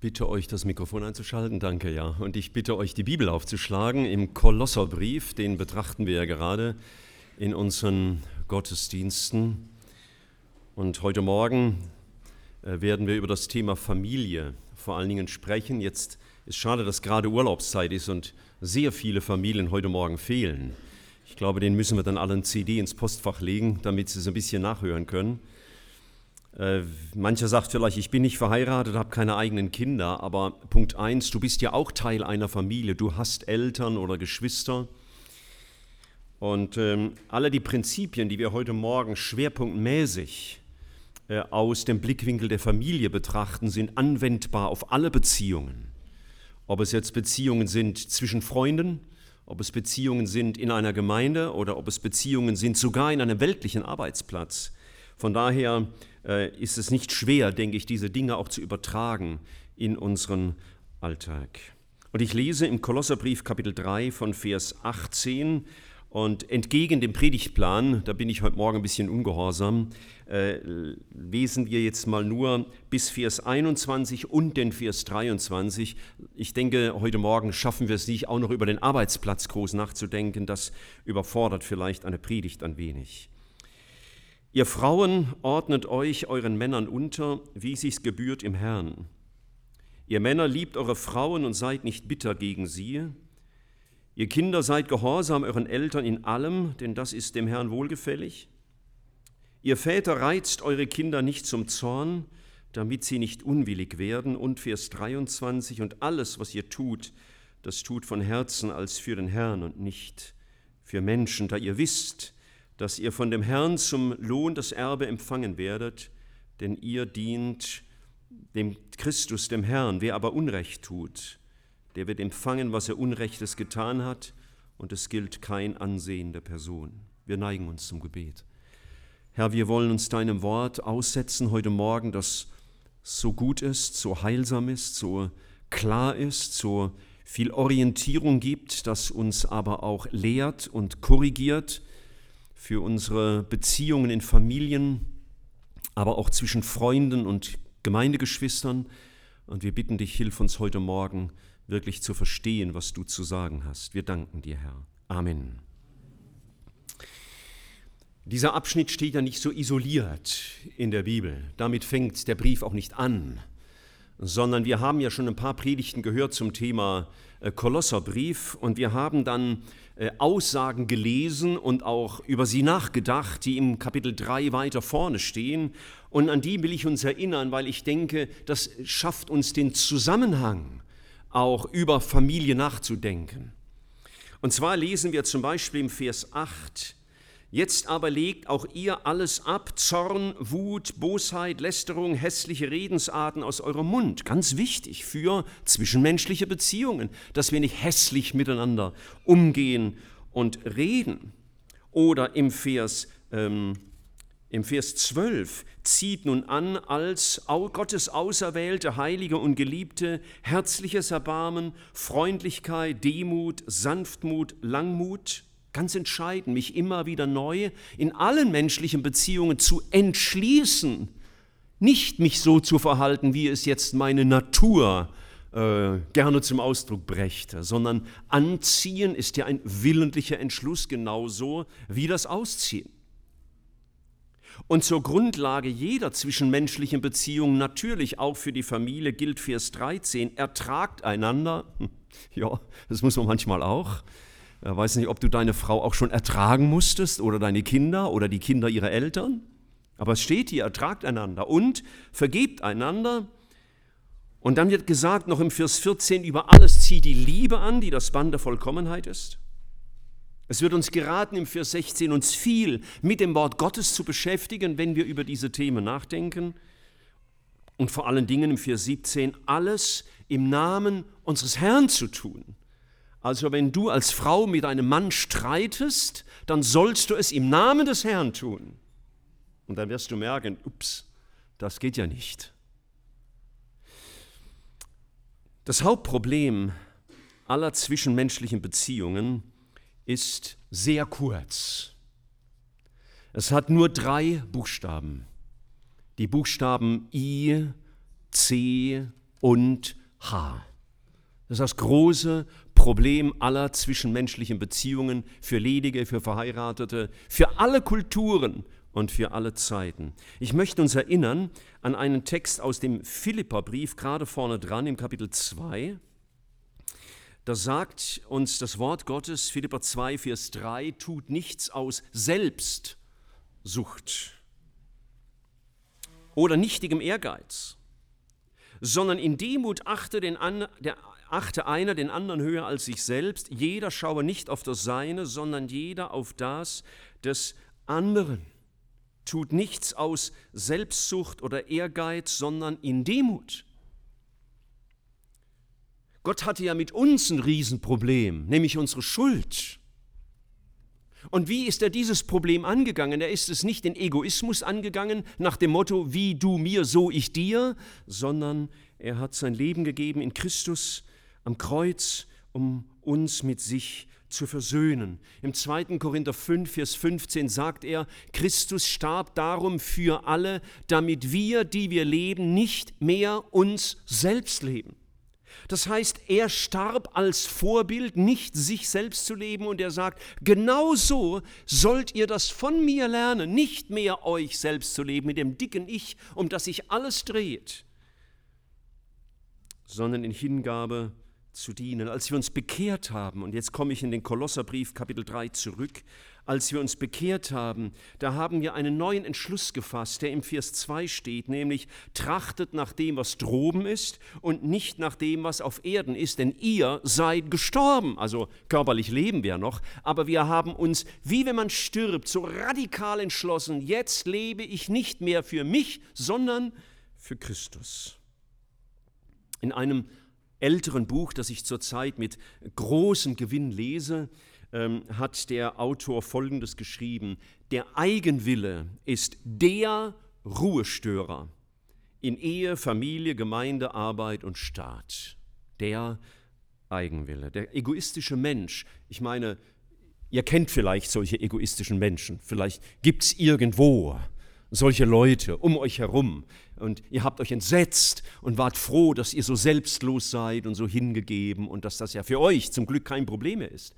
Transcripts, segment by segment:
Bitte euch, das Mikrofon einzuschalten, danke, ja. Und ich bitte euch, die Bibel aufzuschlagen im Kolosserbrief, den betrachten wir ja gerade in unseren Gottesdiensten. Und heute Morgen werden wir über das Thema Familie vor allen Dingen sprechen. Jetzt ist schade, dass gerade Urlaubszeit ist und sehr viele Familien heute Morgen fehlen. Ich glaube, denen müssen wir dann alle ein CD ins Postfach legen, damit sie es ein bisschen nachhören können. Mancher sagt vielleicht, ich bin nicht verheiratet, habe keine eigenen Kinder, aber Punkt 1, du bist ja auch Teil einer Familie, du hast Eltern oder Geschwister. Und alle die Prinzipien, die wir heute Morgen schwerpunktmäßig aus dem Blickwinkel der Familie betrachten, sind anwendbar auf alle Beziehungen. Ob es jetzt Beziehungen sind zwischen Freunden, ob es Beziehungen sind in einer Gemeinde oder ob es Beziehungen sind sogar in einem weltlichen Arbeitsplatz. Von daher ist es nicht schwer, denke ich, diese Dinge auch zu übertragen in unseren Alltag. Und ich lese im Kolosserbrief Kapitel 3 von Vers 18 und entgegen dem Predigtplan, da bin ich heute Morgen ein bisschen ungehorsam, lesen wir jetzt mal nur bis Vers 21 und den Vers 23. Ich denke, heute Morgen schaffen wir es nicht, auch noch über den Arbeitsplatz groß nachzudenken. Das überfordert vielleicht eine Predigt ein wenig. Ihr Frauen ordnet euch euren Männern unter, wie sich's gebührt im Herrn. Ihr Männer liebt eure Frauen und seid nicht bitter gegen sie. Ihr Kinder seid gehorsam euren Eltern in allem, denn das ist dem Herrn wohlgefällig. Ihr Väter reizt eure Kinder nicht zum Zorn, damit sie nicht unwillig werden. Und Vers 23, und alles, was ihr tut, das tut von Herzen als für den Herrn und nicht für Menschen, da ihr wisst, dass ihr von dem Herrn zum Lohn das Erbe empfangen werdet, denn ihr dient dem Christus, dem Herrn. Wer aber Unrecht tut, der wird empfangen, was er Unrechtes getan hat, und es gilt kein Ansehen der Person. Wir neigen uns zum Gebet. Herr, wir wollen uns deinem Wort aussetzen heute Morgen, das so gut ist, so heilsam ist, so klar ist, so viel Orientierung gibt, das uns aber auch lehrt und korrigiert, für unsere Beziehungen in Familien, aber auch zwischen Freunden und Gemeindegeschwistern. Und wir bitten dich, hilf uns heute Morgen wirklich zu verstehen, was du zu sagen hast. Wir danken dir, Herr. Amen. Dieser Abschnitt steht ja nicht so isoliert in der Bibel. Damit fängt der Brief auch nicht an, sondern wir haben ja schon ein paar Predigten gehört zum Thema Kolosserbrief und wir haben dann Aussagen gelesen und auch über sie nachgedacht, die im Kapitel 3 weiter vorne stehen. Und an die will ich uns erinnern, weil ich denke, das schafft uns den Zusammenhang, auch über Familie nachzudenken. Und zwar lesen wir zum Beispiel im Vers 8, jetzt aber legt auch ihr alles ab, Zorn, Wut, Bosheit, Lästerung, hässliche Redensarten aus eurem Mund. Ganz wichtig für zwischenmenschliche Beziehungen, dass wir nicht hässlich miteinander umgehen und reden. Oder im Vers 12, zieht nun an als Gottes auserwählte, heilige und geliebte, herzliches Erbarmen, Freundlichkeit, Demut, Sanftmut, Langmut. Ganz entscheidend, mich immer wieder neu in allen menschlichen Beziehungen zu entschließen, nicht mich so zu verhalten, wie es jetzt meine Natur gerne zum Ausdruck brächte, sondern anziehen ist ja ein willentlicher Entschluss, genauso wie das Ausziehen. Und zur Grundlage jeder zwischenmenschlichen Beziehung, natürlich auch für die Familie, gilt Vers 13, ertragt einander. Ja, das muss man manchmal auch. Ich weiß nicht, ob du deine Frau auch schon ertragen musstest oder deine Kinder oder die Kinder ihrer Eltern. Aber es steht hier, ertragt einander und vergebt einander. Und dann wird gesagt, noch im Vers 14, über alles zieht die Liebe an, die das Band der Vollkommenheit ist. Es wird uns geraten, im Vers 16 uns viel mit dem Wort Gottes zu beschäftigen, wenn wir über diese Themen nachdenken. Und vor allen Dingen im Vers 17, alles im Namen unseres Herrn zu tun. Also wenn du als Frau mit einem Mann streitest, dann sollst du es im Namen des Herrn tun. Und dann wirst du merken, ups, das geht ja nicht. Das Hauptproblem aller zwischenmenschlichen Beziehungen ist sehr kurz. Es hat nur 3 Buchstaben. Die Buchstaben I, C und Haar. Das ist das große Problem aller zwischenmenschlichen Beziehungen für Ledige, für Verheiratete, für alle Kulturen und für alle Zeiten. Ich möchte uns erinnern an einen Text aus dem Philipperbrief, gerade vorne dran im Kapitel 2. Da sagt uns das Wort Gottes, Philipper 2, Vers 3, tut nichts aus Selbstsucht oder nichtigem Ehrgeiz, sondern in Demut achte einer den anderen höher als sich selbst. Jeder schaue nicht auf das Seine, sondern jeder auf das des anderen. Tut nichts aus Selbstsucht oder Ehrgeiz, sondern in Demut. Gott hatte ja mit uns ein Riesenproblem, nämlich unsere Schuld. Und wie ist er dieses Problem angegangen? Er ist es nicht in Egoismus angegangen, nach dem Motto, wie du mir, so ich dir, sondern er hat sein Leben gegeben in Christus am Kreuz, um uns mit sich zu versöhnen. Im 2. Korinther 5, Vers 15 sagt er, Christus starb darum für alle, damit wir, die wir leben, nicht mehr uns selbst leben. Das heißt, er starb als Vorbild, nicht sich selbst zu leben, und er sagt, genau so sollt ihr das von mir lernen, nicht mehr euch selbst zu leben mit dem dicken Ich, um das sich alles dreht, sondern in Hingabe zu dienen. Als wir uns bekehrt haben, und jetzt komme ich in den Kolosserbrief Kapitel 3 zurück, als wir uns bekehrt haben, da haben wir einen neuen Entschluss gefasst, der im Vers 2 steht, nämlich trachtet nach dem, was droben ist und nicht nach dem, was auf Erden ist, denn ihr seid gestorben, also körperlich leben wir noch, aber wir haben uns, wie wenn man stirbt, so radikal entschlossen, jetzt lebe ich nicht mehr für mich, sondern für Christus. In einem älteren Buch, das ich zurzeit mit großem Gewinn lese, hat der Autor Folgendes geschrieben: Der Eigenwille ist der Ruhestörer in Ehe, Familie, Gemeinde, Arbeit und Staat. Der Eigenwille, der egoistische Mensch. Ich meine, ihr kennt vielleicht solche egoistischen Menschen. Vielleicht gibt es irgendwo solche Leute um euch herum und ihr habt euch entsetzt und wart froh, dass ihr so selbstlos seid und so hingegeben und dass das ja für euch zum Glück kein Problem mehr ist.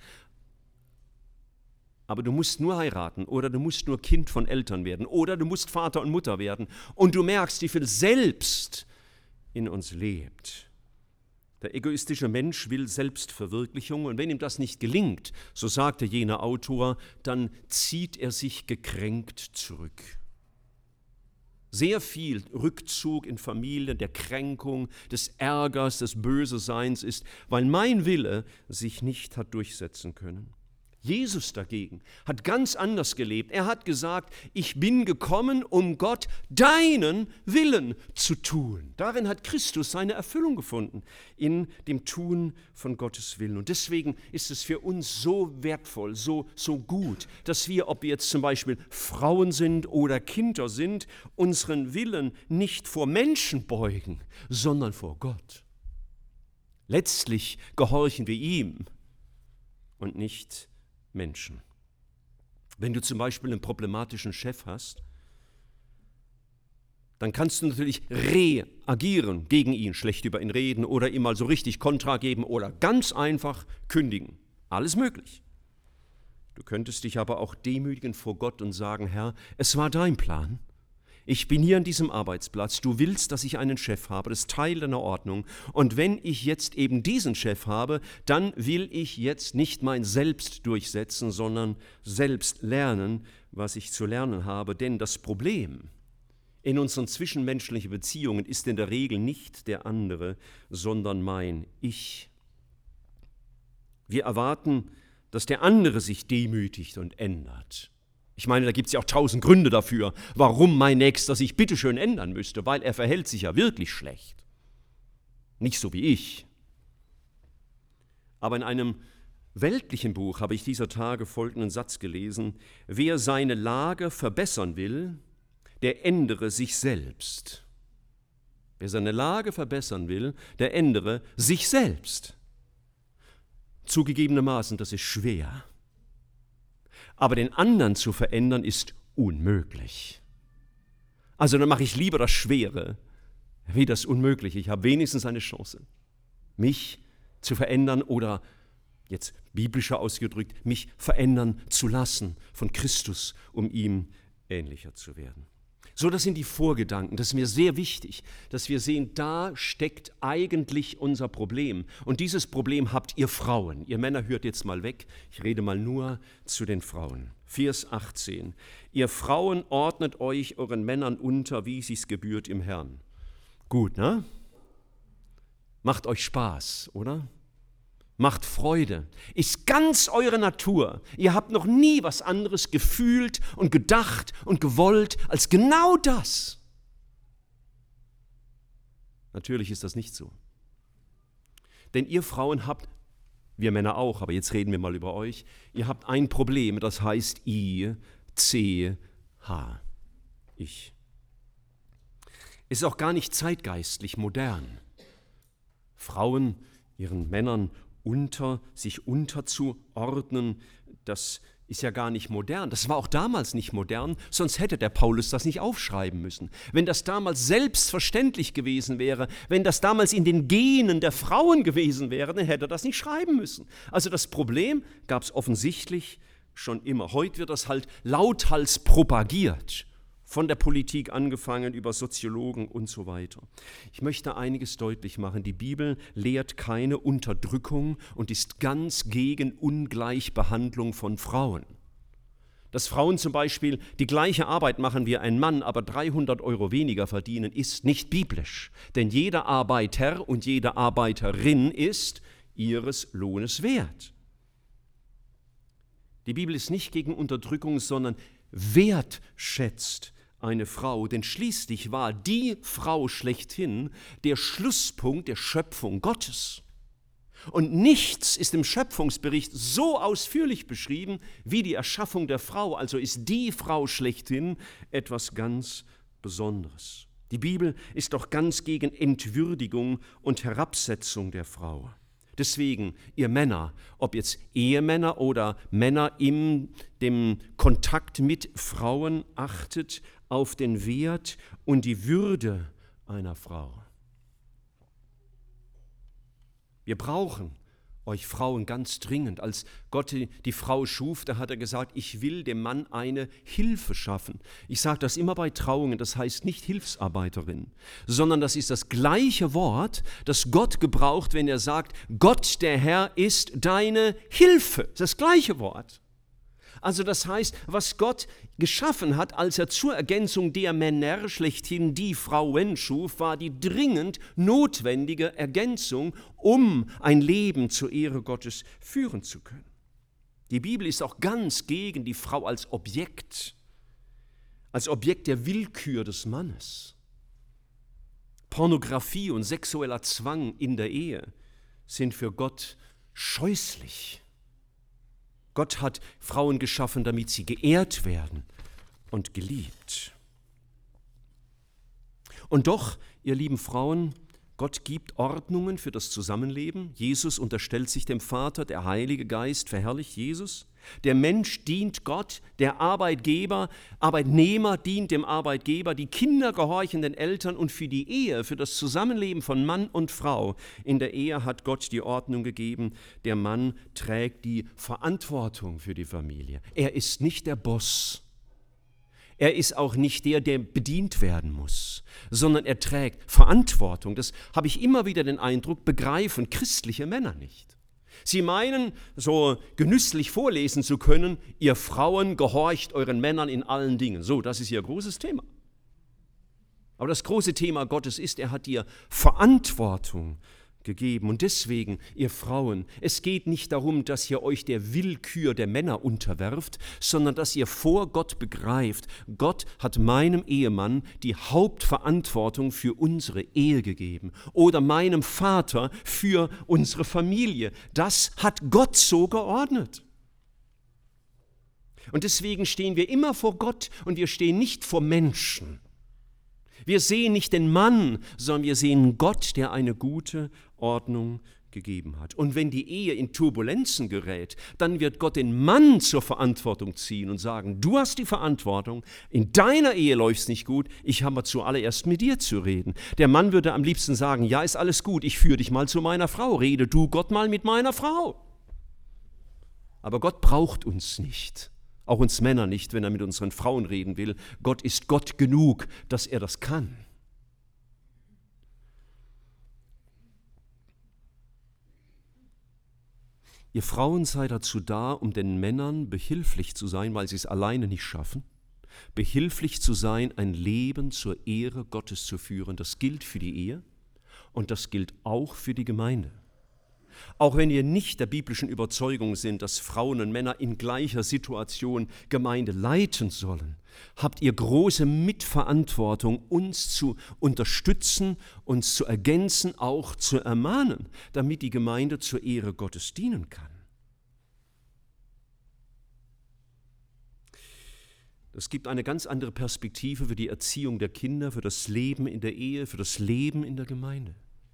Aber du musst nur heiraten oder du musst nur Kind von Eltern werden oder du musst Vater und Mutter werden und du merkst, wie viel Selbst in uns lebt. Der egoistische Mensch will Selbstverwirklichung und wenn ihm das nicht gelingt, so sagte jener Autor, dann zieht er sich gekränkt zurück. Sehr viel Rückzug in Familien, der Kränkung, des Ärgers, des Böseseins ist, weil mein Wille sich nicht hat durchsetzen können. Jesus dagegen hat ganz anders gelebt. Er hat gesagt, ich bin gekommen, um Gott deinen Willen zu tun. Darin hat Christus seine Erfüllung gefunden, in dem Tun von Gottes Willen. Und deswegen ist es für uns so wertvoll, so gut, dass wir, ob wir jetzt zum Beispiel Frauen sind oder Kinder sind, unseren Willen nicht vor Menschen beugen, sondern vor Gott. Letztlich gehorchen wir ihm und nicht Menschen. Wenn du zum Beispiel einen problematischen Chef hast, dann kannst du natürlich reagieren gegen ihn, schlecht über ihn reden oder ihm mal so richtig Kontra geben oder ganz einfach kündigen. Alles möglich. Du könntest dich aber auch demütigen vor Gott und sagen, Herr, es war dein Plan. Ich bin hier an diesem Arbeitsplatz, du willst, dass ich einen Chef habe, das ist Teil deiner Ordnung. Und wenn ich jetzt eben diesen Chef habe, dann will ich jetzt nicht mein Selbst durchsetzen, sondern selbst lernen, was ich zu lernen habe. Denn das Problem in unseren zwischenmenschlichen Beziehungen ist in der Regel nicht der andere, sondern mein Ich. Wir erwarten, dass der andere sich demütigt und ändert. Ich meine, da gibt es ja auch 1000 Gründe dafür, warum mein Nächster sich bitteschön ändern müsste, weil er verhält sich ja wirklich schlecht. Nicht so wie ich. Aber in einem weltlichen Buch habe ich dieser Tage folgenden Satz gelesen: Wer seine Lage verbessern will, der ändere sich selbst. Wer seine Lage verbessern will, der ändere sich selbst. Zugegebenermaßen, das ist schwer. Aber den anderen zu verändern, ist unmöglich. Also dann mache ich lieber das Schwere. wie das Unmögliche. Ich habe wenigstens eine Chance, mich zu verändern oder, jetzt biblischer ausgedrückt, mich verändern zu lassen von Christus, um ihm ähnlicher zu werden. So, das sind die Vorgedanken. Das ist mir sehr wichtig, dass wir sehen, da steckt eigentlich unser Problem. Und dieses Problem habt ihr Frauen. Ihr Männer hört jetzt mal weg. Ich rede mal nur zu den Frauen. Vers 18. Ihr Frauen ordnet euch euren Männern unter, wie sich's gebührt im Herrn. Gut, ne? Macht euch Spaß, oder? Macht Freude, ist ganz eure Natur. Ihr habt noch nie was anderes gefühlt und gedacht und gewollt als genau das. Natürlich ist das nicht so. Denn ihr Frauen habt, wir Männer auch, aber jetzt reden wir mal über euch, ihr habt ein Problem, das heißt I, C, H, ich. Ist auch gar nicht zeitgeistlich modern. Frauen ihren Männern sich unterzuordnen, das ist ja gar nicht modern. Das war auch damals nicht modern, sonst hätte der Paulus das nicht aufschreiben müssen. Wenn das damals selbstverständlich gewesen wäre, wenn das damals in den Genen der Frauen gewesen wäre, dann hätte er das nicht schreiben müssen. Also das Problem gab es offensichtlich schon immer. Heute wird das halt lauthals propagiert. Von der Politik angefangen über Soziologen und so weiter. Ich möchte einiges deutlich machen. Die Bibel lehrt keine Unterdrückung und ist ganz gegen Ungleichbehandlung von Frauen. Dass Frauen zum Beispiel die gleiche Arbeit machen wie ein Mann, aber 300 € weniger verdienen, ist nicht biblisch. Denn jeder Arbeiter und jede Arbeiterin ist ihres Lohnes wert. Die Bibel ist nicht gegen Unterdrückung, sondern wertschätzt eine Frau, denn schließlich war die Frau schlechthin der Schlusspunkt der Schöpfung Gottes. Und nichts ist im Schöpfungsbericht so ausführlich beschrieben wie die Erschaffung der Frau, also ist die Frau schlechthin etwas ganz Besonderes. Die Bibel ist doch ganz gegen Entwürdigung und Herabsetzung der Frau. Deswegen, ihr Männer, ob jetzt Ehemänner oder Männer in dem Kontakt mit Frauen, achtet auf den Wert und die Würde einer Frau. Wir brauchen euch Frauen ganz dringend. Als Gott die Frau schuf, da hat er gesagt, ich will dem Mann eine Hilfe schaffen. Ich sage das immer bei Trauungen, das heißt nicht Hilfsarbeiterin, sondern das ist das gleiche Wort, das Gott gebraucht, wenn er sagt, Gott, der Herr, ist deine Hilfe. Das gleiche Wort. Also das heißt, was Gott geschaffen hat, als er zur Ergänzung der Männer schlechthin die Frauen schuf, war die dringend notwendige Ergänzung, um ein Leben zur Ehre Gottes führen zu können. Die Bibel ist auch ganz gegen die Frau als Objekt der Willkür des Mannes. Pornografie und sexueller Zwang in der Ehe sind für Gott scheußlich. Gott hat Frauen geschaffen, damit sie geehrt werden und geliebt. Und doch, ihr lieben Frauen, Gott gibt Ordnungen für das Zusammenleben. Jesus unterstellt sich dem Vater, der Heilige Geist verherrlicht Jesus. Der Mensch dient Gott, der Arbeitnehmer dient dem Arbeitgeber, die Kinder gehorchen den Eltern und für die Ehe, für das Zusammenleben von Mann und Frau. In der Ehe hat Gott die Ordnung gegeben, der Mann trägt die Verantwortung für die Familie. Er ist nicht der Boss. Er ist auch nicht der bedient werden muss, sondern er trägt Verantwortung. Das habe ich immer wieder den Eindruck, begreifen christliche Männer nicht. Sie meinen, so genüsslich vorlesen zu können, ihr Frauen gehorcht euren Männern in allen Dingen. So, das ist ihr großes Thema. Aber das große Thema Gottes ist, er hat dir Verantwortung gegeben. Und deswegen, ihr Frauen, es geht nicht darum, dass ihr euch der Willkür der Männer unterwerft, sondern dass ihr vor Gott begreift, Gott hat meinem Ehemann die Hauptverantwortung für unsere Ehe gegeben oder meinem Vater für unsere Familie. Das hat Gott so geordnet. Und deswegen stehen wir immer vor Gott und wir stehen nicht vor Menschen. Wir sehen nicht den Mann, sondern wir sehen Gott, der eine gute Ordnung gegeben hat. Und wenn die Ehe in Turbulenzen gerät, dann wird Gott den Mann zur Verantwortung ziehen und sagen, du hast die Verantwortung, in deiner Ehe läuft es nicht gut, ich habe zuallererst mit dir zu reden. Der Mann würde am liebsten sagen, ja, ist alles gut, ich führe dich mal zu meiner Frau, rede du Gott mal mit meiner Frau. Aber Gott braucht uns nicht, auch uns Männer nicht, wenn er mit unseren Frauen reden will. Gott ist Gott genug, dass er das kann. Ihr Frauen seid dazu da, um den Männern behilflich zu sein, weil sie es alleine nicht schaffen, behilflich zu sein, ein Leben zur Ehre Gottes zu führen. Das gilt für die Ehe und das gilt auch für die Gemeinde. Auch wenn wir nicht der biblischen Überzeugung sind, dass Frauen und Männer in gleicher Situation Gemeinde leiten sollen, habt ihr große Mitverantwortung, uns zu unterstützen, uns zu ergänzen, auch zu ermahnen, damit die Gemeinde zur Ehre Gottes dienen kann. Es gibt eine ganz andere Perspektive für die Erziehung der Kinder, für das Leben in der Ehe, für das Leben in der Gemeinde.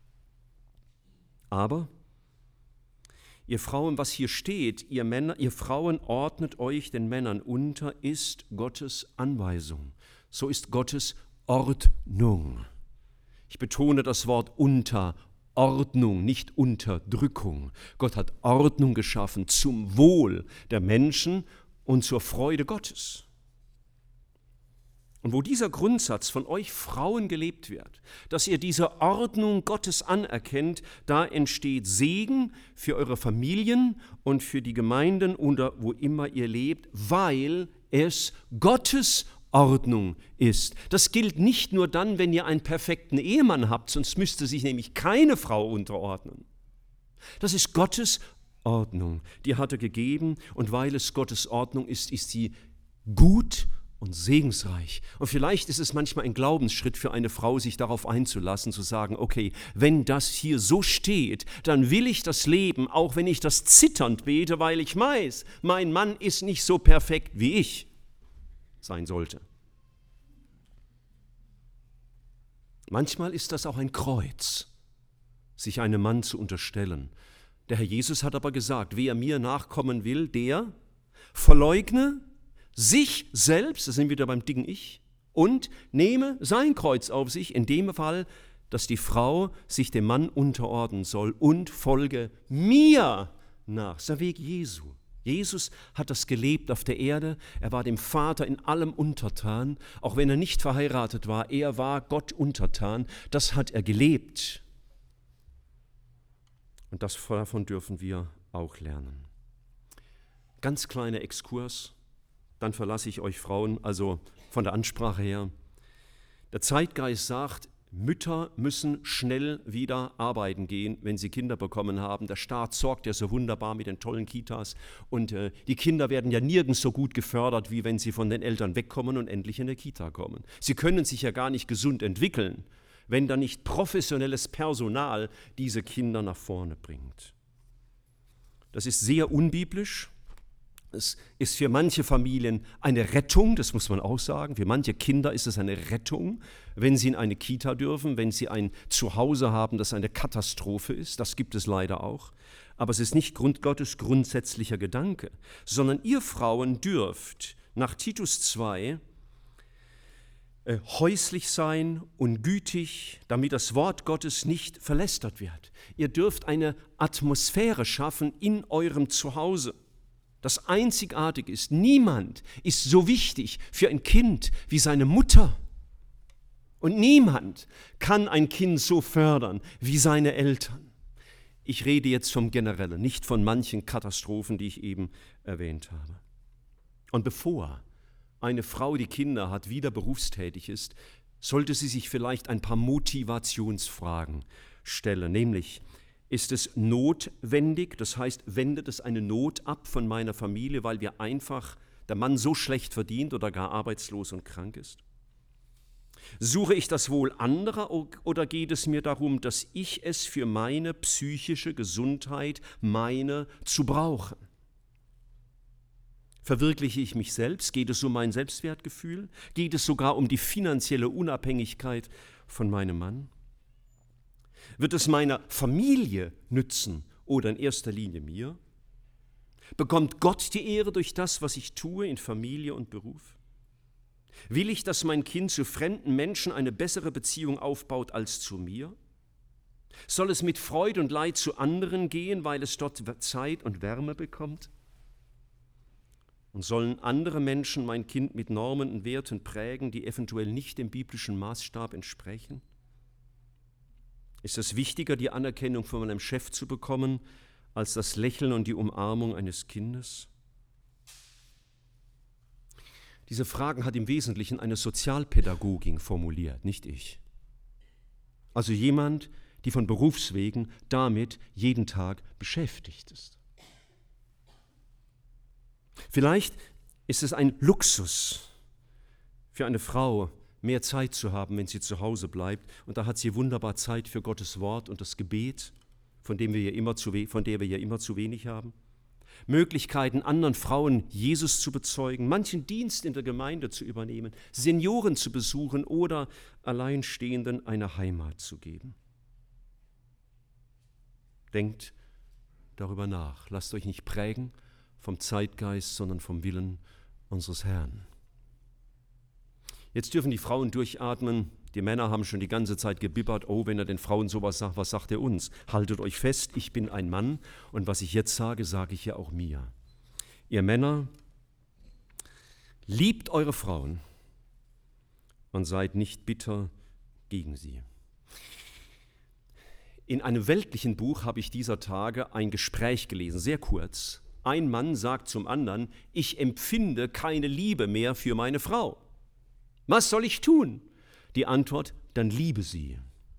Aber ihr Frauen, was hier steht, ihr Männer, ihr Frauen ordnet euch den Männern unter, ist Gottes Anweisung. So ist Gottes Ordnung. Ich betone das Wort Unterordnung, nicht Unterdrückung. Gott hat Ordnung geschaffen zum Wohl der Menschen und zur Freude Gottes. Und wo dieser Grundsatz von euch Frauen gelebt wird, dass ihr diese Ordnung Gottes anerkennt, da entsteht Segen für eure Familien und für die Gemeinden oder wo immer ihr lebt, weil es Gottes Ordnung ist. Das gilt nicht nur dann, wenn ihr einen perfekten Ehemann habt, sonst müsste sich nämlich keine Frau unterordnen. Das ist Gottes Ordnung, die hat er gegeben und weil es Gottes Ordnung ist, ist sie gut und segensreich. Und vielleicht ist es manchmal ein Glaubensschritt für eine Frau, sich darauf einzulassen, zu sagen, okay, wenn das hier so steht, dann will ich das leben, auch wenn ich das zitternd bete, weil ich weiß, mein Mann ist nicht so perfekt, wie ich sein sollte. Manchmal ist das auch ein Kreuz, sich einem Mann zu unterstellen. Der Herr Jesus hat aber gesagt, wer mir nachkommen will, der verleugne sich selbst, da sind wir wieder beim dicken Ich, und nehme sein Kreuz auf sich, in dem Fall, dass die Frau sich dem Mann unterordnen soll und folge mir nach. Das ist der Weg Jesu. Jesus hat das gelebt auf der Erde, er war dem Vater in allem untertan, auch wenn er nicht verheiratet war, er war Gott untertan, das hat er gelebt. Und davon dürfen wir auch lernen. Ganz kleiner Exkurs. Dann verlasse ich euch Frauen, also von der Ansprache her. Der Zeitgeist sagt, Mütter müssen schnell wieder arbeiten gehen, wenn sie Kinder bekommen haben. Der Staat sorgt ja so wunderbar mit den tollen Kitas und die Kinder werden ja nirgends so gut gefördert, wie wenn sie von den Eltern wegkommen und endlich in der Kita kommen. Sie können sich ja gar nicht gesund entwickeln, wenn da nicht professionelles Personal diese Kinder nach vorne bringt. Das ist sehr unbiblisch. Es ist für manche Familien eine Rettung, das muss man auch sagen. Für manche Kinder ist es eine Rettung, wenn sie in eine Kita dürfen, wenn sie ein Zuhause haben, das eine Katastrophe ist. Das gibt es leider auch. Aber es ist nicht Gottes grundsätzlicher Gedanke, sondern ihr Frauen dürft nach Titus 2 häuslich sein und gütig, damit das Wort Gottes nicht verlästert wird. Ihr dürft eine Atmosphäre schaffen in eurem Zuhause, das einzigartig ist. Niemand ist so wichtig für ein Kind wie seine Mutter. Und niemand kann ein Kind so fördern wie seine Eltern. Ich rede jetzt vom Generellen, nicht von manchen Katastrophen, die ich eben erwähnt habe. Und bevor eine Frau, die Kinder hat, wieder berufstätig ist, sollte sie sich vielleicht ein paar Motivationsfragen stellen, nämlich: Ist es notwendig, das heißt, wendet es eine Not ab von meiner Familie, weil der Mann so schlecht verdient oder gar arbeitslos und krank ist? Suche ich das Wohl anderer oder geht es mir darum, dass ich es für meine psychische Gesundheit meine zu brauchen? Verwirkliche ich mich selbst? Geht es um mein Selbstwertgefühl? Geht es sogar um die finanzielle Unabhängigkeit von meinem Mann? Wird es meiner Familie nützen oder in erster Linie mir? Bekommt Gott die Ehre durch das, was ich tue in Familie und Beruf? Will ich, dass mein Kind zu fremden Menschen eine bessere Beziehung aufbaut als zu mir? Soll es mit Freude und Leid zu anderen gehen, weil es dort Zeit und Wärme bekommt? Und sollen andere Menschen mein Kind mit Normen und Werten prägen, die eventuell nicht dem biblischen Maßstab entsprechen? Ist es wichtiger, die Anerkennung von meinem Chef zu bekommen, als das Lächeln und die Umarmung eines Kindes? Diese Fragen hat im Wesentlichen eine Sozialpädagogin formuliert, nicht ich. Also jemand, die von Berufswegen damit jeden Tag beschäftigt ist. Vielleicht ist es ein Luxus für eine Frau, mehr Zeit zu haben, wenn sie zu Hause bleibt. Und da hat sie wunderbar Zeit für Gottes Wort und das Gebet, von der wir ja immer zu wenig haben. Möglichkeiten, anderen Frauen Jesus zu bezeugen, manchen Dienst in der Gemeinde zu übernehmen, Senioren zu besuchen oder Alleinstehenden eine Heimat zu geben. Denkt darüber nach. Lasst euch nicht prägen vom Zeitgeist, sondern vom Willen unseres Herrn. Jetzt dürfen die Frauen durchatmen. Die Männer haben schon die ganze Zeit gebibbert, oh, wenn er den Frauen sowas sagt, was sagt er uns? Haltet euch fest, ich bin ein Mann und was ich jetzt sage, sage ich ja auch mir. Ihr Männer, liebt eure Frauen und seid nicht bitter gegen sie. In einem weltlichen Buch habe ich dieser Tage ein Gespräch gelesen, sehr kurz. Ein Mann sagt zum anderen, ich empfinde keine Liebe mehr für meine Frau. Was soll ich tun? Die Antwort, dann liebe sie.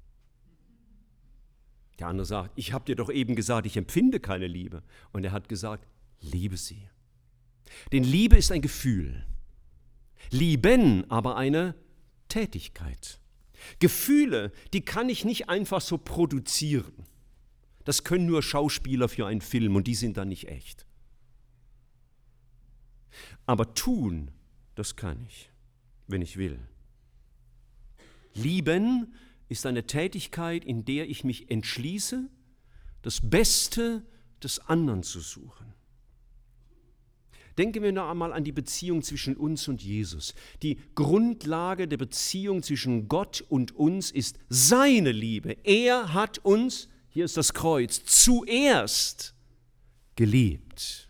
Der andere sagt, ich habe dir doch eben gesagt, ich empfinde keine Liebe. Und er hat gesagt, liebe sie. Denn Liebe ist ein Gefühl, lieben aber eine Tätigkeit. Gefühle, die kann ich nicht einfach so produzieren. Das können nur Schauspieler für einen Film und die sind dann nicht echt. Aber tun, das kann ich, wenn ich will. Lieben ist eine Tätigkeit, in der ich mich entschließe, das Beste des anderen zu suchen. Denken wir noch einmal an die Beziehung zwischen uns und Jesus. Die Grundlage der Beziehung zwischen Gott und uns ist seine Liebe. Er hat uns, hier ist das Kreuz, zuerst geliebt.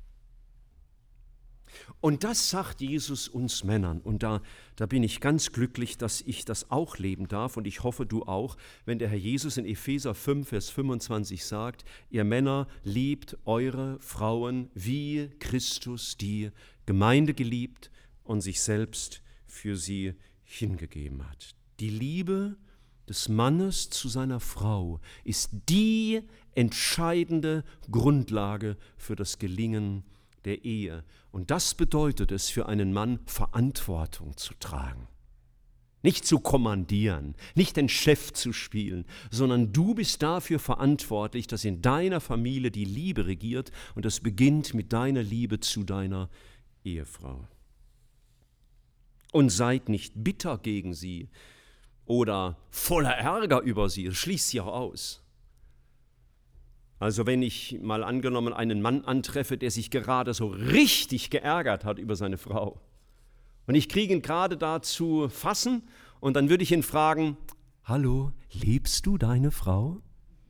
Und das sagt Jesus uns Männern. Und da bin ich ganz glücklich, dass ich das auch leben darf. Und ich hoffe, du auch, wenn der Herr Jesus in Epheser 5, Vers 25 sagt, ihr Männer, liebt eure Frauen, wie Christus die Gemeinde geliebt und sich selbst für sie hingegeben hat. Die Liebe des Mannes zu seiner Frau ist die entscheidende Grundlage für das Gelingen der Ehe. Und das bedeutet es für einen Mann, Verantwortung zu tragen. Nicht zu kommandieren, nicht den Chef zu spielen, sondern du bist dafür verantwortlich, dass in deiner Familie die Liebe regiert und das beginnt mit deiner Liebe zu deiner Ehefrau. Und seid nicht bitter gegen sie oder voller Ärger über sie, das schließt sie auch aus. Also wenn ich mal angenommen einen Mann antreffe, der sich gerade so richtig geärgert hat über seine Frau und ich kriege ihn gerade dazu fassen und dann würde ich ihn fragen, hallo, liebst du deine Frau?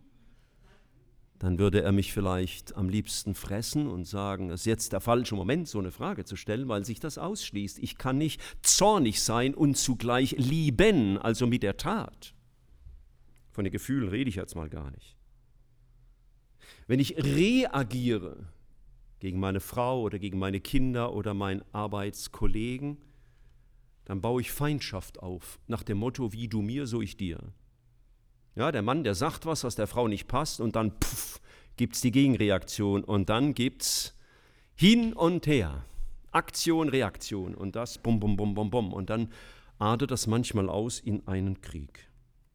Dann würde er mich vielleicht am liebsten fressen und sagen, es ist jetzt der falsche Moment, so eine Frage zu stellen, weil sich das ausschließt. Ich kann nicht zornig sein und zugleich lieben, also mit der Tat. Von den Gefühlen rede ich jetzt mal gar nicht. Wenn ich reagiere gegen meine Frau oder gegen meine Kinder oder meinen Arbeitskollegen, dann baue ich Feindschaft auf, nach dem Motto, wie du mir, so ich dir. Ja, der Mann, der sagt was der Frau nicht passt und dann gibt es die Gegenreaktion und dann gibt es hin und her, Aktion, Reaktion und das bum, bum, bum, bum, bum und dann artet das manchmal aus in einen Krieg.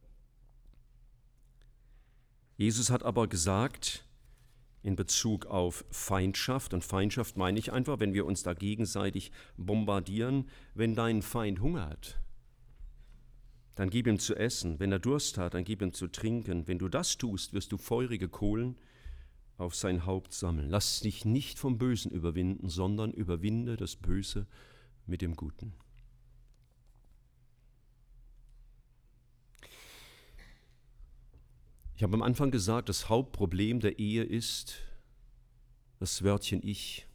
Jesus hat aber gesagt, in Bezug auf Feindschaft, und Feindschaft meine ich einfach, wenn wir uns da gegenseitig bombardieren, wenn dein Feind hungert, dann gib ihm zu essen. Wenn er Durst hat, dann gib ihm zu trinken. Wenn du das tust, wirst du feurige Kohlen auf sein Haupt sammeln. Lass dich nicht vom Bösen überwinden, sondern überwinde das Böse mit dem Guten. Ich habe am Anfang gesagt, das Hauptproblem der Ehe ist das Wörtchen Ich.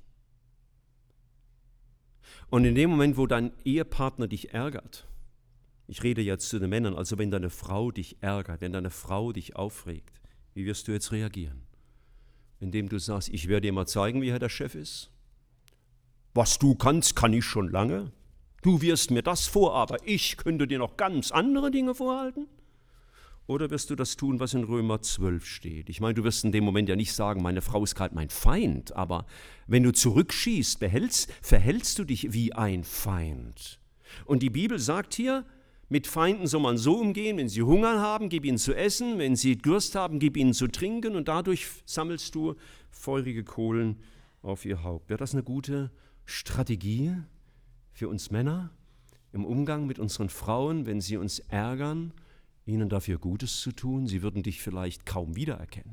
Und in dem Moment, wo dein Ehepartner dich ärgert, ich rede jetzt zu den Männern, also wenn deine Frau dich ärgert, wenn deine Frau dich aufregt, wie wirst du jetzt reagieren? Indem du sagst, ich werde dir mal zeigen, wie er der Chef ist. Was du kannst, kann ich schon lange. Du wirst mir das vor, aber ich könnte dir noch ganz andere Dinge vorhalten. Oder wirst du das tun, was in Römer 12 steht? Ich meine, du wirst in dem Moment ja nicht sagen, meine Frau ist gerade mein Feind, aber wenn du zurückschießt, verhältst du dich wie ein Feind. Und die Bibel sagt hier, mit Feinden soll man so umgehen, wenn sie Hunger haben, gib ihnen zu essen, wenn sie Durst haben, gib ihnen zu trinken und dadurch sammelst du feurige Kohlen auf ihr Haupt. Wäre das eine gute Strategie für uns Männer im Umgang mit unseren Frauen, wenn sie uns ärgern, ihnen dafür Gutes zu tun? Sie würden dich vielleicht kaum wiedererkennen.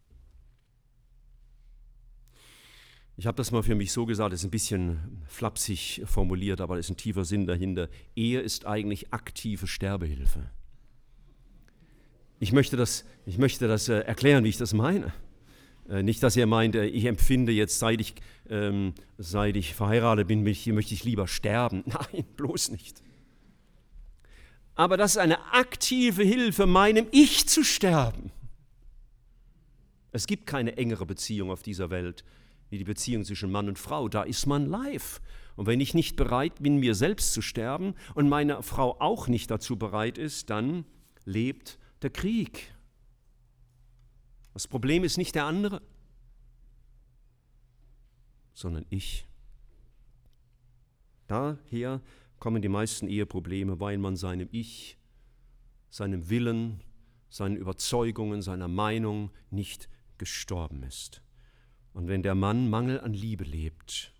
Ich habe das mal für mich so gesagt, das ist ein bisschen flapsig formuliert, aber da ist ein tiefer Sinn dahinter. Ehe ist eigentlich aktive Sterbehilfe. Ich möchte das erklären, wie ich das meine. Nicht, dass ihr meint, ich empfinde jetzt, seit ich verheiratet bin, möchte ich lieber sterben. Nein, bloß nicht. Aber das ist eine aktive Hilfe, meinem Ich zu sterben. Es gibt keine engere Beziehung auf dieser Welt wie die Beziehung zwischen Mann und Frau. Da ist man live. Und wenn ich nicht bereit bin, mir selbst zu sterben und meine Frau auch nicht dazu bereit ist, dann lebt der Krieg. Das Problem ist nicht der andere, sondern ich. Daher kommen die meisten Eheprobleme, weil man seinem Ich, seinem Willen, seinen Überzeugungen, seiner Meinung nicht gestorben ist. Und wenn der Mann Mangel an Liebe lebt,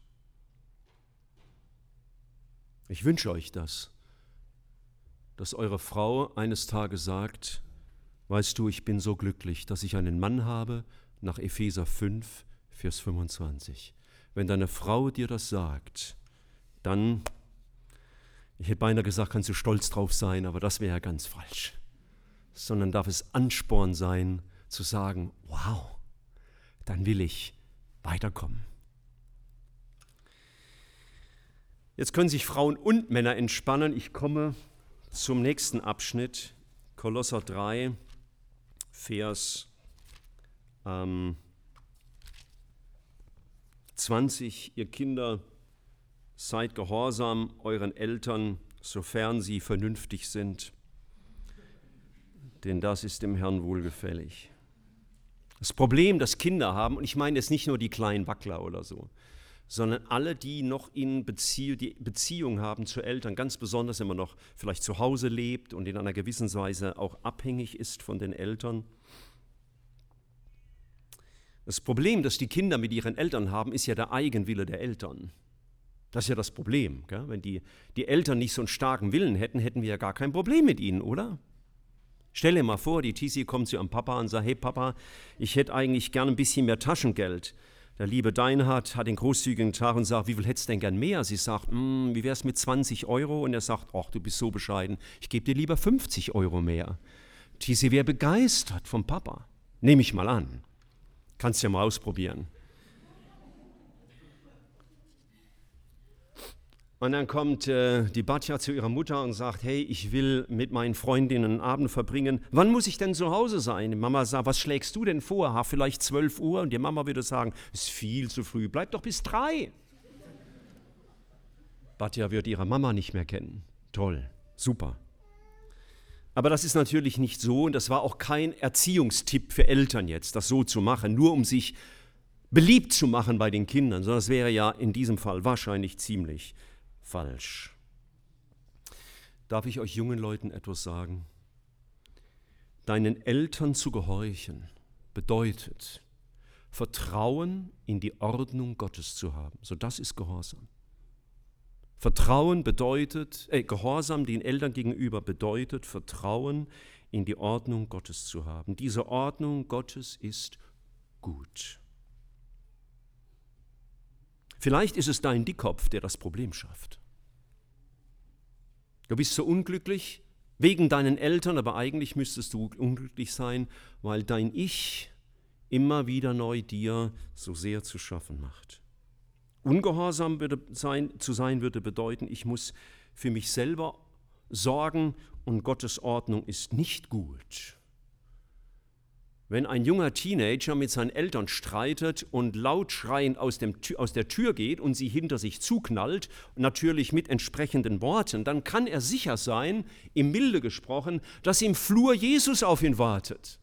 ich wünsche euch das, dass eure Frau eines Tages sagt, weißt du, ich bin so glücklich, dass ich einen Mann habe, nach Epheser 5, Vers 25. Wenn deine Frau dir das sagt, dann, ich hätte beinahe gesagt, kannst du stolz drauf sein, aber das wäre ja ganz falsch. Sondern darf es Ansporn sein, zu sagen, wow, dann will ich weiterkommen. Jetzt können sich Frauen und Männer entspannen. Ich komme zum nächsten Abschnitt, Kolosser 3, Vers 20. Ihr Kinder, seid gehorsam euren Eltern, sofern sie vernünftig sind, denn das ist dem Herrn wohlgefällig. Das Problem, das Kinder haben, und ich meine jetzt nicht nur die kleinen Wackler oder so, sondern alle, die noch die Beziehung haben zu Eltern, ganz besonders, wenn man noch vielleicht zu Hause lebt und in einer gewissen Weise auch abhängig ist von den Eltern. Das Problem, das die Kinder mit ihren Eltern haben, ist ja der Eigenwille der Eltern. Das ist ja das Problem. Gell? Wenn die Eltern nicht so einen starken Willen hätten, hätten wir ja gar kein Problem mit ihnen, oder? Stell dir mal vor, die Tisi kommt zu ihrem Papa und sagt, hey Papa, ich hätte eigentlich gern ein bisschen mehr Taschengeld. Der liebe Deinhard hat den großzügigen Tag und sagt, wie viel hättest du denn gern mehr? Sie sagt, wie wäre es mit 20 Euro? Und er sagt, ach, du bist so bescheiden, ich gebe dir lieber 50 Euro mehr. Tisi wäre begeistert vom Papa. Nehme ich mal an. Kannst ja mal ausprobieren. Und dann kommt die Batja zu ihrer Mutter und sagt, hey, ich will mit meinen Freundinnen einen Abend verbringen. Wann muss ich denn zu Hause sein? Die Mama sagt, was schlägst du denn vor? Vielleicht 12 Uhr? Und die Mama würde sagen, ist viel zu früh, bleib doch bis 3. Batja wird ihre Mama nicht mehr kennen. Toll, super. Aber das ist natürlich nicht so und das war auch kein Erziehungstipp für Eltern jetzt, das so zu machen, nur um sich beliebt zu machen bei den Kindern, sondern das wäre ja in diesem Fall wahrscheinlich ziemlich falsch. Darf ich euch jungen Leuten etwas sagen? Deinen Eltern zu gehorchen bedeutet, Vertrauen in die Ordnung Gottes zu haben. So, das ist Gehorsam. Gehorsam den Eltern gegenüber bedeutet, Vertrauen in die Ordnung Gottes zu haben. Diese Ordnung Gottes ist gut. Vielleicht ist es dein Dickkopf, der das Problem schafft. Du bist so unglücklich wegen deinen Eltern, aber eigentlich müsstest du unglücklich sein, weil dein Ich immer wieder neu dir so sehr zu schaffen macht. Ungehorsam zu sein würde bedeuten, ich muss für mich selber sorgen und Gottes Ordnung ist nicht gut. Wenn ein junger Teenager mit seinen Eltern streitet und laut schreiend aus der Tür geht und sie hinter sich zuknallt, natürlich mit entsprechenden Worten, dann kann er sicher sein, im Milde gesprochen, dass im Flur Jesus auf ihn wartet.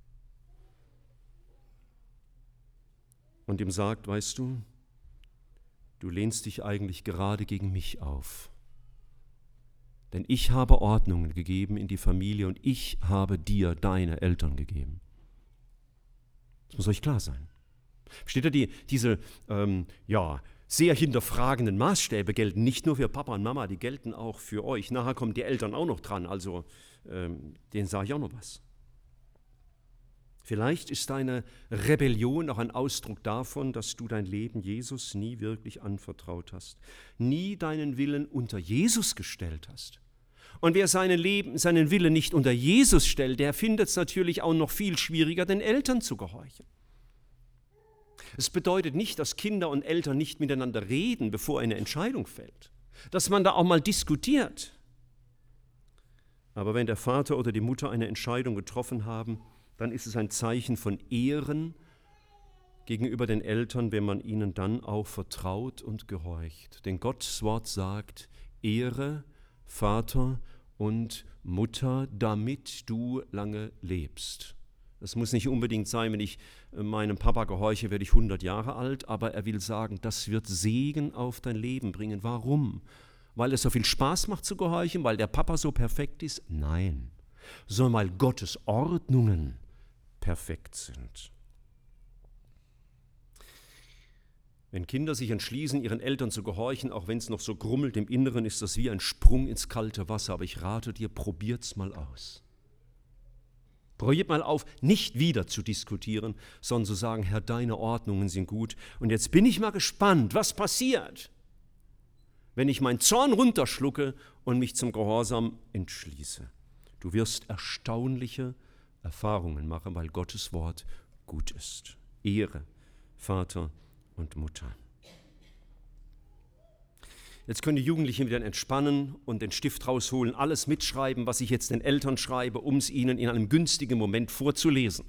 Und ihm sagt, weißt du, du lehnst dich eigentlich gerade gegen mich auf. Denn ich habe Ordnungen gegeben in die Familie und ich habe dir deine Eltern gegeben. Das muss euch klar sein. Versteht ihr, diese sehr hinterfragenden Maßstäbe gelten nicht nur für Papa und Mama, die gelten auch für euch. Nachher kommen die Eltern auch noch dran, also denen sage ich auch noch was. Vielleicht ist deine Rebellion auch ein Ausdruck davon, dass du dein Leben Jesus nie wirklich anvertraut hast, nie deinen Willen unter Jesus gestellt hast. Und wer seinen Willen nicht unter Jesus stellt, der findet es natürlich auch noch viel schwieriger, den Eltern zu gehorchen. Es bedeutet nicht, dass Kinder und Eltern nicht miteinander reden, bevor eine Entscheidung fällt, dass man da auch mal diskutiert. Aber wenn der Vater oder die Mutter eine Entscheidung getroffen haben, dann ist es ein Zeichen von Ehren gegenüber den Eltern, wenn man ihnen dann auch vertraut und gehorcht. Denn Gottes Wort sagt, Ehre Vater und Mutter, damit du lange lebst. Das muss nicht unbedingt sein, wenn ich meinem Papa gehorche, werde ich 100 Jahre alt, aber er will sagen, das wird Segen auf dein Leben bringen. Warum? Weil es so viel Spaß macht zu gehorchen, weil der Papa so perfekt ist? Nein, sondern weil Gottes Ordnungen perfekt sind. Wenn Kinder sich entschließen, ihren Eltern zu gehorchen, auch wenn es noch so grummelt im Inneren, ist das wie ein Sprung ins kalte Wasser. Aber ich rate dir, probiert's mal aus. Probiert mal auf, nicht wieder zu diskutieren, sondern zu sagen, Herr, deine Ordnungen sind gut. Und jetzt bin ich mal gespannt, was passiert, wenn ich meinen Zorn runterschlucke und mich zum Gehorsam entschließe. Du wirst erstaunliche Erfahrungen machen, weil Gottes Wort gut ist. Ehre, Vater und Mutter. Jetzt können die Jugendlichen wieder entspannen und den Stift rausholen, alles mitschreiben, was ich jetzt den Eltern schreibe, um es ihnen in einem günstigen Moment vorzulesen.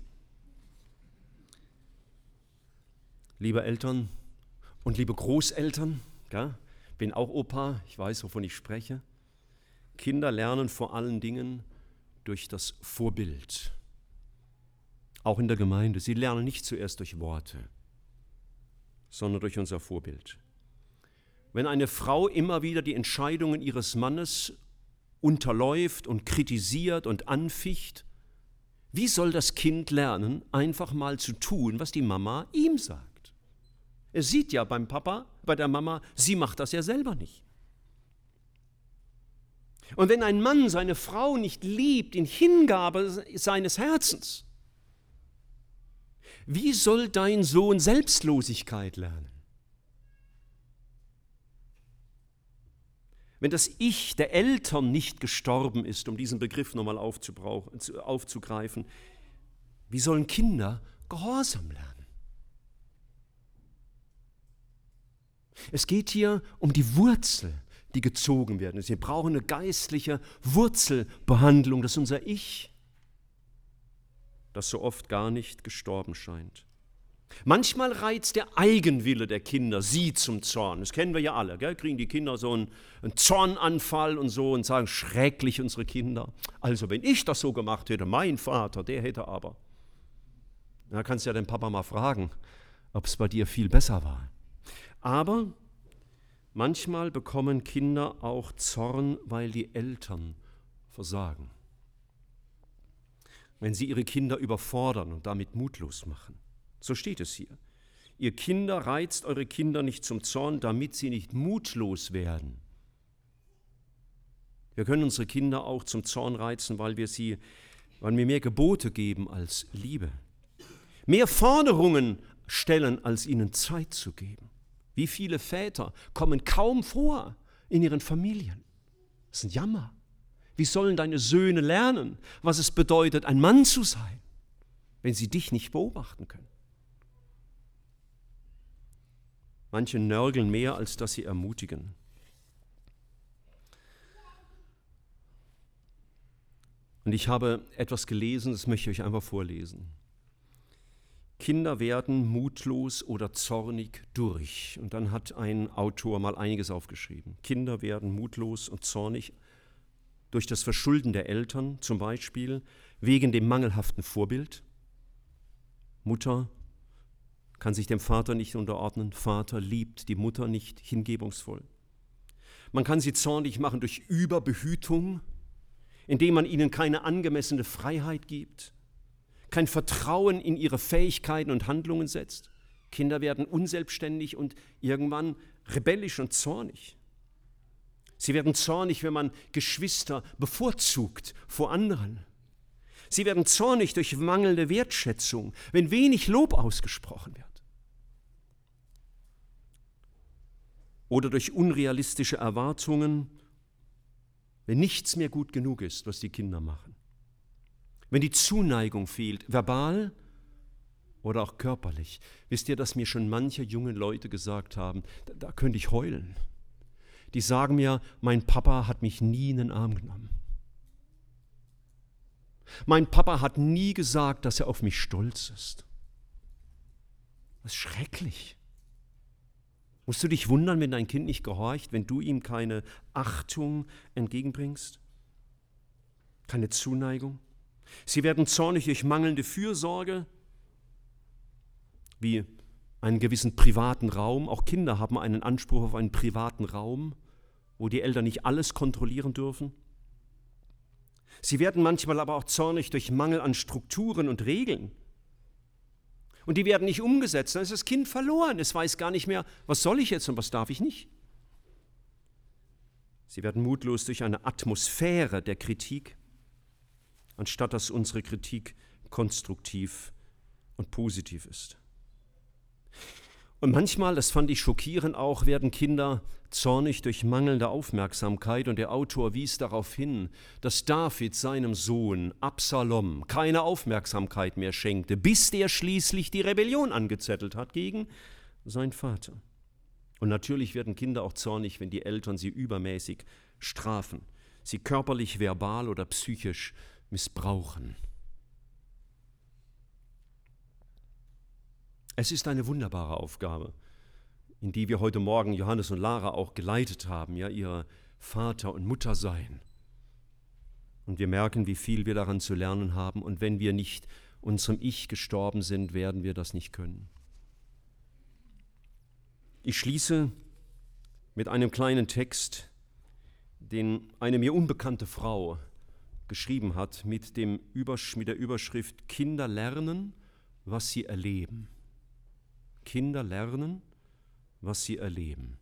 Liebe Eltern und liebe Großeltern, bin auch Opa, ich weiß, wovon ich spreche. Kinder lernen vor allen Dingen durch das Vorbild. Auch in der Gemeinde. Sie lernen nicht zuerst durch Worte, sondern durch unser Vorbild. Wenn eine Frau immer wieder die Entscheidungen ihres Mannes unterläuft und kritisiert und anficht, wie soll das Kind lernen, einfach mal zu tun, was die Mama ihm sagt? Er sieht ja beim Papa, bei der Mama, sie macht das ja selber nicht. Und wenn ein Mann seine Frau nicht liebt in Hingabe seines Herzens, wie soll dein Sohn Selbstlosigkeit lernen? Wenn das Ich der Eltern nicht gestorben ist, um diesen Begriff nochmal aufzugreifen, wie sollen Kinder Gehorsam lernen? Es geht hier um die Wurzel, die gezogen werden. Wir brauchen eine geistliche Wurzelbehandlung, das ist unser Ich, das so oft gar nicht gestorben scheint. Manchmal reizt der Eigenwille der Kinder sie zum Zorn. Das kennen wir ja alle. Kriegen die Kinder so einen Zornanfall und so und sagen, schrecklich unsere Kinder. Also wenn ich das so gemacht hätte, mein Vater, der hätte aber. Da kannst du ja den Papa mal fragen, ob es bei dir viel besser war. Aber manchmal bekommen Kinder auch Zorn, weil die Eltern versagen. Wenn sie ihre Kinder überfordern und damit mutlos machen. So steht es hier. Ihr Kinder reizt eure Kinder nicht zum Zorn, damit sie nicht mutlos werden. Wir können unsere Kinder auch zum Zorn reizen, weil wir mehr Gebote geben als Liebe. Mehr Forderungen stellen, als ihnen Zeit zu geben. Wie viele Väter kommen kaum vor in ihren Familien? Das ist ein Jammer. Wie sollen deine Söhne lernen, was es bedeutet, ein Mann zu sein, wenn sie dich nicht beobachten können? Manche nörgeln mehr, als dass sie ermutigen. Und ich habe etwas gelesen, das möchte ich euch einfach vorlesen. Kinder werden mutlos oder zornig durch. Und dann hat ein Autor mal einiges aufgeschrieben. Kinder werden mutlos und zornig durch das Verschulden der Eltern, zum Beispiel wegen dem mangelhaften Vorbild. Mutter kann sich dem Vater nicht unterordnen. Vater liebt die Mutter nicht hingebungsvoll. Man kann sie zornig machen durch Überbehütung, indem man ihnen keine angemessene Freiheit gibt, kein Vertrauen in ihre Fähigkeiten und Handlungen setzt. Kinder werden unselbstständig und irgendwann rebellisch und zornig. Sie werden zornig, wenn man Geschwister bevorzugt vor anderen. Sie werden zornig durch mangelnde Wertschätzung, wenn wenig Lob ausgesprochen wird. Oder durch unrealistische Erwartungen, wenn nichts mehr gut genug ist, was die Kinder machen. Wenn die Zuneigung fehlt, verbal oder auch körperlich. Wisst ihr, dass mir schon manche junge Leute gesagt haben, da könnte ich heulen. Die sagen mir, mein Papa hat mich nie in den Arm genommen. Mein Papa hat nie gesagt, dass er auf mich stolz ist. Das ist schrecklich. Musst du dich wundern, wenn dein Kind nicht gehorcht, wenn du ihm keine Achtung entgegenbringst? Keine Zuneigung? Sie werden zornig durch mangelnde Fürsorge, wie einen gewissen privaten Raum. Auch Kinder haben einen Anspruch auf einen privaten Raum, wo die Eltern nicht alles kontrollieren dürfen. Sie werden manchmal aber auch zornig durch Mangel an Strukturen und Regeln. Und die werden nicht umgesetzt. Dann ist das Kind verloren. Es weiß gar nicht mehr, was soll ich jetzt und was darf ich nicht. Sie werden mutlos durch eine Atmosphäre der Kritik, anstatt dass unsere Kritik konstruktiv und positiv ist. Und manchmal, das fand ich schockierend auch, werden Kinder zornig durch mangelnde Aufmerksamkeit. Und der Autor wies darauf hin, dass David seinem Sohn Absalom keine Aufmerksamkeit mehr schenkte, bis der schließlich die Rebellion angezettelt hat gegen seinen Vater. Und natürlich werden Kinder auch zornig, wenn die Eltern sie übermäßig strafen, sie körperlich, verbal oder psychisch missbrauchen. Es ist eine wunderbare Aufgabe, in die wir heute Morgen Johannes und Lara auch geleitet haben, ja, ihr Vater und Mutter sein. Und wir merken, wie viel wir daran zu lernen haben. Und wenn wir nicht unserem Ich gestorben sind, werden wir das nicht können. Ich schließe mit einem kleinen Text, den eine mir unbekannte Frau geschrieben hat, mit der Überschrift Kinder lernen, was sie erleben. Kinder lernen, was sie erleben.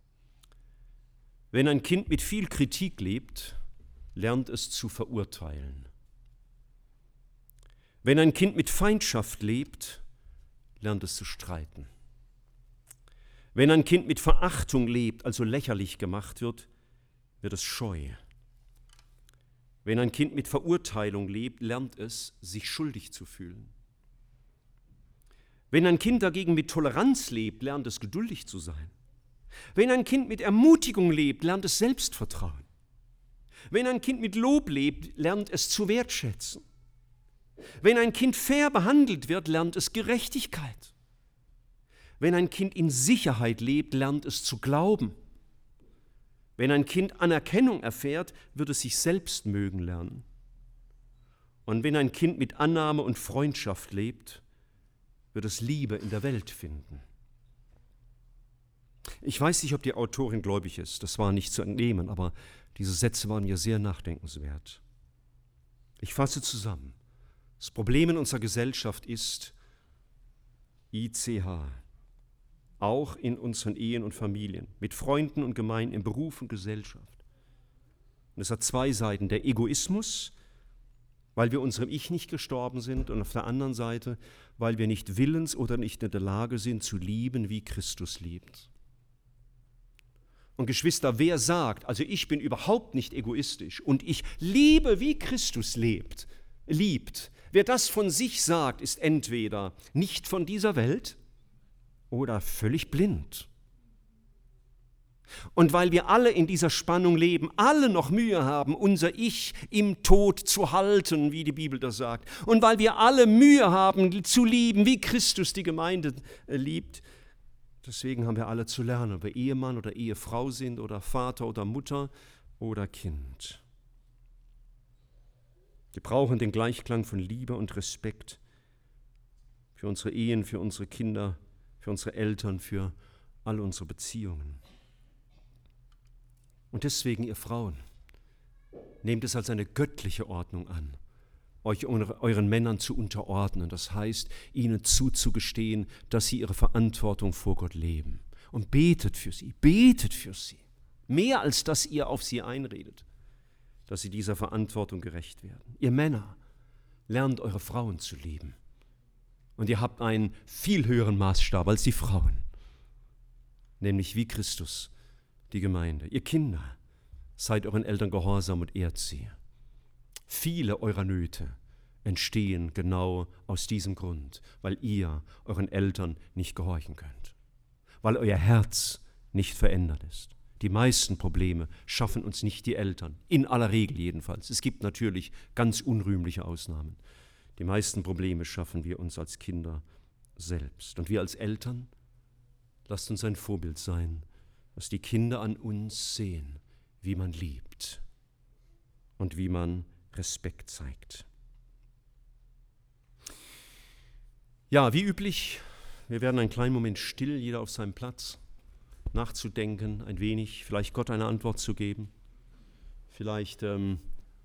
Wenn ein Kind mit viel Kritik lebt, lernt es zu verurteilen. Wenn ein Kind mit Feindschaft lebt, lernt es zu streiten. Wenn ein Kind mit Verachtung lebt, also lächerlich gemacht wird, wird es scheu. Wenn ein Kind mit Verurteilung lebt, lernt es, sich schuldig zu fühlen. Wenn ein Kind dagegen mit Toleranz lebt, lernt es geduldig zu sein. Wenn ein Kind mit Ermutigung lebt, lernt es Selbstvertrauen. Wenn ein Kind mit Lob lebt, lernt es zu wertschätzen. Wenn ein Kind fair behandelt wird, lernt es Gerechtigkeit. Wenn ein Kind in Sicherheit lebt, lernt es zu glauben. Wenn ein Kind Anerkennung erfährt, wird es sich selbst mögen lernen. Und wenn ein Kind mit Annahme und Freundschaft lebt, wird es Liebe in der Welt finden. Ich weiß nicht, ob die Autorin gläubig ist, das war nicht zu entnehmen, aber diese Sätze waren mir sehr nachdenkenswert. Ich fasse zusammen. Das Problem in unserer Gesellschaft ist ICH, auch in unseren Ehen und Familien, mit Freunden und Gemeinden, in Beruf und Gesellschaft. Und es hat zwei Seiten, der Egoismus, weil wir unserem Ich nicht gestorben sind, und auf der anderen Seite, weil wir nicht willens oder nicht in der Lage sind zu lieben, wie Christus liebt. Und Geschwister, wer sagt, also ich bin überhaupt nicht egoistisch und ich liebe, wie Christus liebt, wer das von sich sagt, ist entweder nicht von dieser Welt oder völlig blind. Und weil wir alle in dieser Spannung leben, alle noch Mühe haben, unser Ich im Tod zu halten, wie die Bibel das sagt, und weil wir alle Mühe haben, zu lieben, wie Christus die Gemeinde liebt, deswegen haben wir alle zu lernen, ob wir Ehemann oder Ehefrau sind oder Vater oder Mutter oder Kind. Wir brauchen den Gleichklang von Liebe und Respekt für unsere Ehen, für unsere Kinder, für unsere Eltern, für all unsere Beziehungen. Und deswegen, ihr Frauen, nehmt es als eine göttliche Ordnung an, euch euren Männern zu unterordnen. Das heißt, ihnen zuzugestehen, dass sie ihre Verantwortung vor Gott leben. Und betet für sie, mehr als dass ihr auf sie einredet, dass sie dieser Verantwortung gerecht werden. Ihr Männer, lernt eure Frauen zu lieben. Und ihr habt einen viel höheren Maßstab als die Frauen, nämlich wie Christus die Gemeinde. Ihr Kinder, seid euren Eltern gehorsam und ehrt sie. Viele eurer Nöte entstehen genau aus diesem Grund, weil ihr euren Eltern nicht gehorchen könnt, weil euer Herz nicht verändert ist. Die meisten Probleme schaffen uns nicht die Eltern, in aller Regel jedenfalls. Es gibt natürlich ganz unrühmliche Ausnahmen. Die meisten Probleme schaffen wir uns als Kinder selbst. Und wir als Eltern, lasst uns ein Vorbild sein, dass die Kinder an uns sehen, wie man liebt und wie man Respekt zeigt. Ja, wie üblich, wir werden einen kleinen Moment still, jeder auf seinem Platz, nachzudenken, ein wenig, vielleicht Gott eine Antwort zu geben, vielleicht